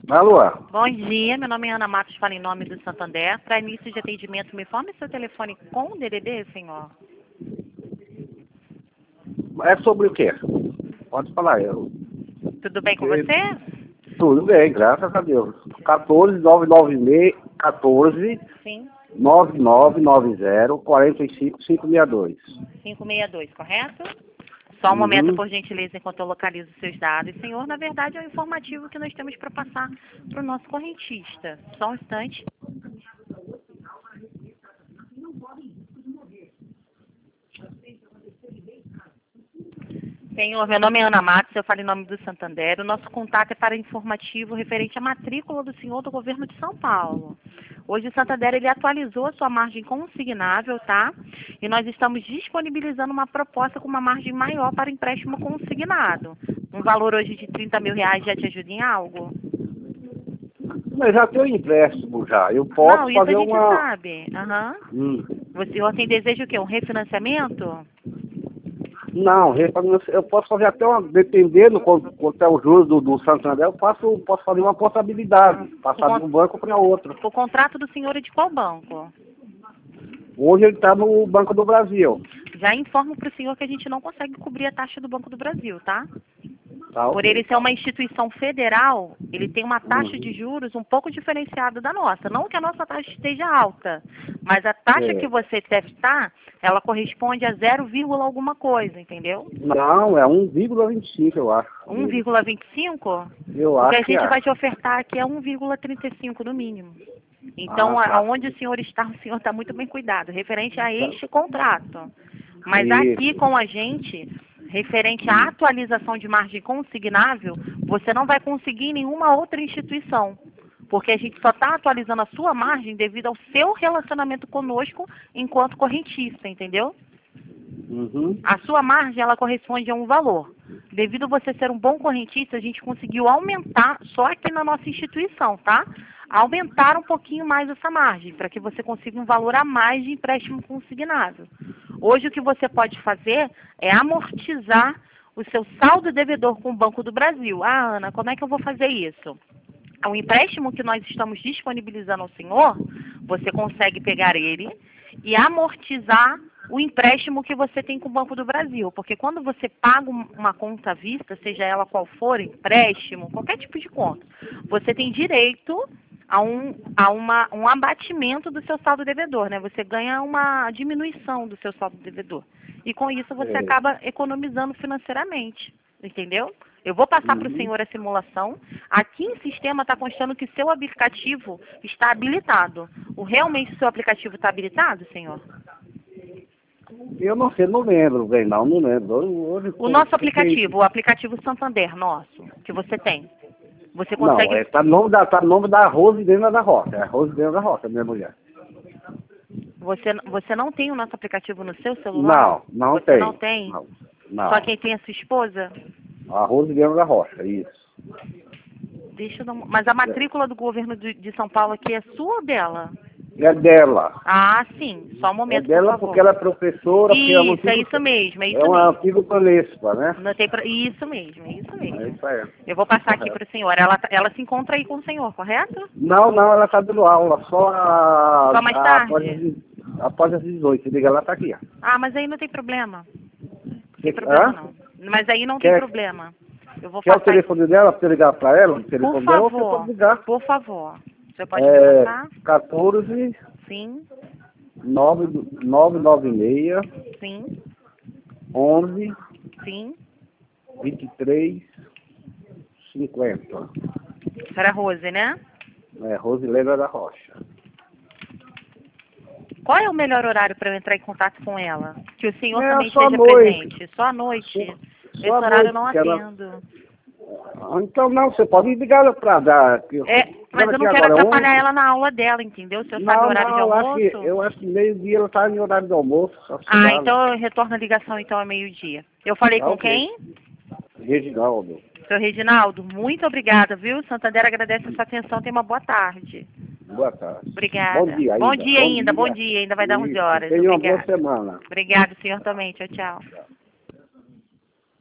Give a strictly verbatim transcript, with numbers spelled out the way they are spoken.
Alô? Bom dia, meu nome é Ana Matos, falo em nome do Santander. Para início de atendimento, me informe seu telefone com o D D D, senhor. É sobre o quê? Pode falar. Eu... Tudo bem com eu... você? Tudo bem, graças a Deus. quatorze, nove nove seis, quatorze, Sim. nove nove nove zero, quatro cinco, cinco seis dois. cinco seis dois, correto? Só um Uhum. momento, por gentileza, enquanto eu localizo seus dados. Senhor, na verdade, é um informativo que nós temos para passar para o nosso correntista. Só um instante. Senhor, meu nome é Ana Matos, eu falo em nome do Santander. O nosso contato é para informativo referente à matrícula do senhor do governo de São Paulo. Hoje o Santander ele atualizou a sua margem consignável, tá? E nós estamos disponibilizando uma proposta com uma margem maior para empréstimo consignado. Um valor hoje de trinta mil reais já te ajuda em algo? Mas já tem um empréstimo já. Eu posso Não, isso fazer a gente uma... sabe. Aham. Hum. O senhor tem desejo o quê? Um refinanciamento? Não, eu posso fazer até uma... Dependendo quanto, quanto é o juros do, do Santander, eu faço, posso fazer uma portabilidade. Passar O de um banco para outro. O contrato do senhor é de qual banco? Hoje ele está no Banco do Brasil. Já informo para o senhor que a gente não consegue cobrir a taxa do Banco do Brasil, tá? Tá, Por okay. ele ser uma instituição federal, ele tem uma taxa Uhum. de juros um pouco diferenciada da nossa. Não que a nossa taxa esteja alta, mas a taxa É. que você deve estar, ela corresponde a zero, alguma coisa, entendeu? Não, é um vírgula vinte e cinco, eu acho. um vírgula vinte e cinco? Eu O que a acho que gente é. vai te ofertar aqui é um vírgula trinta e cinco no mínimo. Então, Ah, tá. aonde o senhor está, o senhor está muito bem cuidado, referente a este contrato. Mas Isso. aqui com a gente, referente à atualização de margem consignável, você não vai conseguir em nenhuma outra instituição. Porque a gente só está atualizando a sua margem devido ao seu relacionamento conosco enquanto correntista, entendeu? Uhum. A sua margem, ela corresponde a um valor. Devido a você ser um bom correntista, a gente conseguiu aumentar, só aqui na nossa instituição, tá? Aumentar um pouquinho mais essa margem, para que você consiga um valor a mais de empréstimo consignado. Hoje, o que você pode fazer é amortizar o seu saldo devedor com o Banco do Brasil. Ah, Ana, como é que eu vou fazer isso? O empréstimo que nós estamos disponibilizando ao senhor, você consegue pegar ele e amortizar o empréstimo que você tem com o Banco do Brasil. Porque quando você paga uma conta à vista, seja ela qual for, empréstimo, qualquer tipo de conta, você tem direito a um, a uma, um abatimento do seu saldo devedor, né? Você ganha uma diminuição do seu saldo devedor. E com isso você É. acaba economizando financeiramente, entendeu? Eu vou passar para o Uhum. senhor a simulação. Aqui em sistema está constando que seu aplicativo está habilitado. O, realmente o seu aplicativo está habilitado, senhor? Eu não sei, não lembro bem, não, não lembro. Hoje, O nosso aplicativo, o aplicativo Santander nosso, que você tem. Você consegue... Não, é, tá no nome da, tá no nome da Rosilena da Rocha. É a Rosilena da Rocha, minha mulher. Você, você não tem o nosso aplicativo no seu celular? Não, não você tem. não tem? Não, não. Só quem tem é a sua esposa? A Rosilena da Rocha, isso. Deixa eu dar uma... Mas a matrícula do governo de, de São Paulo aqui é sua ou dela? É dela. Ah, sim. Só um momento, É dela por favor. porque ela é professora. porque é um Isso, é antigo- isso mesmo, é isso É um mesmo. antigo Panespa, né? Não tem pra... Isso mesmo, é isso mesmo. É isso aí. Eu vou passar aqui Correto. para o senhor. Ela, tá- ela se encontra aí com o senhor, correto? Não, não, ela está dando aula, só, a, Só mais a- tarde? após, as, após as dezoito. Liga, ela está aqui. Ó. Ah, mas aí não tem problema. Não tem Quer- problema, Hã? não. Mas aí não tem Quer- problema. Eu vou Quer o passar... telefone dela para você ligar para ela? O telefone Por dela ou você favor, pode ligar? por favor. Você pode me É passar? quatorze, Sim, nove nove seis, sim, onze, sim. vinte e três, cinquenta. Para a Rose, né? É, Rosilena da Rocha. Qual é o melhor horário para eu entrar em contato com ela? Que o senhor É, também só à esteja noite. presente. Só à noite? Só- Esse só à horário eu noite, não porque ela- atendo. Ah, então não, você pode ligar para dar. que- É, mas eu aqui não quero agora, atrapalhar onze. ela na aula dela, entendeu? O senhor sabe o Não, horário não, de eu acho almoço? que, eu acho que meio-dia ela está em horário de almoço. Só se Ah, dá, então eu retorno a ligação então ao meio-dia. Eu falei Tá com ok. quem? Reginaldo. Seu Reginaldo, muito obrigada, viu? Santander agradece a sua atenção. Tenha uma boa tarde. Boa tarde. Obrigada. Bom dia ainda. Bom dia ainda, bom dia. Ainda vai dar onze Isso. horas. Tenha uma boa Obrigada. semana. Obrigado, senhor também. Tchau, tchau.